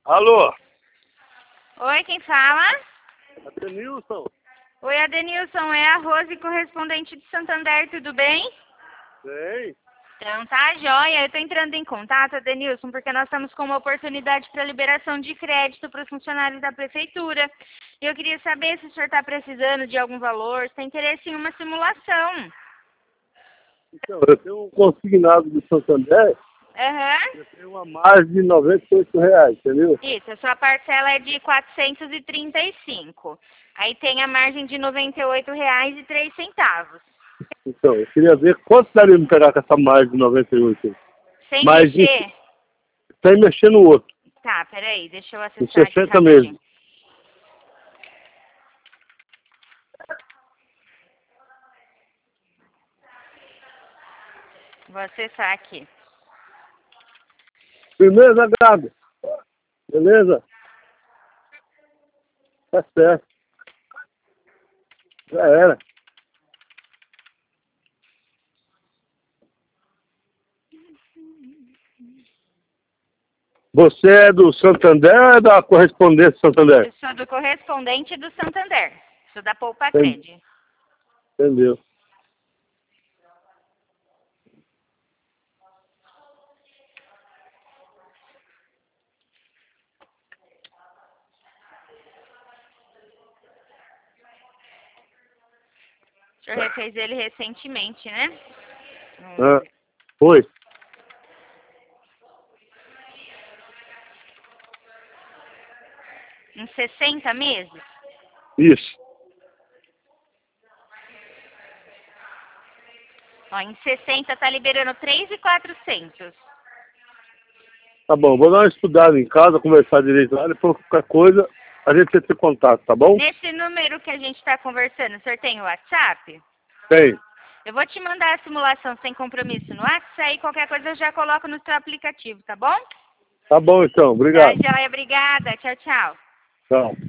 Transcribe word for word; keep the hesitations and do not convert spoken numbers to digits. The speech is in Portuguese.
Alô? Oi, quem fala? Adenilson? Oi, Adenilson, é a Rose, correspondente de Santander, tudo bem? Bem. Então tá, joia. Eu tô entrando em contato, Adenilson, porque nós estamos com uma oportunidade para liberação de crédito para os funcionários da prefeitura. E eu queria saber se o senhor está precisando de algum valor, se tem interesse em uma simulação. Então, eu tenho um consignado do Santander, Aham. eu tenho uma margem de noventa e oito reais, entendeu? Isso, a sua parcela é de quatrocentos e trinta e cinco. Aí tem a margem de noventa e oito reais e três centavos. Então, eu queria ver quanto daria me pegar com essa margem de noventa e oito. Sem Mas mexer? sem mexer no outro. Tá, peraí, deixa eu Em acessar aqui sessenta rapidinho. mesmo. Vou acessar aqui. Beleza, Gabi? Beleza? Tá certo. Já era. Você é do Santander ou é da correspondência Santander? Eu sou do correspondente do Santander. Sou da Poupa Entendi. Cred. Entendeu? O senhor refez ele recentemente, né? Hum. Ah, foi. Em sessenta meses? Isso. Ó, em sessenta tá liberando três mil e quatrocentos. Tá bom, vou dar uma estudada em casa, conversar direito lá, depois qualquer coisa a gente entra em contato, tá bom? Nesse número que a gente tá conversando, o senhor tem o WhatsApp? Tem. Eu vou te mandar a simulação sem compromisso no WhatsApp, aí qualquer coisa eu já coloco no seu aplicativo, tá bom? Tá bom então, Tá, obrigado. joia, obrigada. Tchau, tchau. Tchau.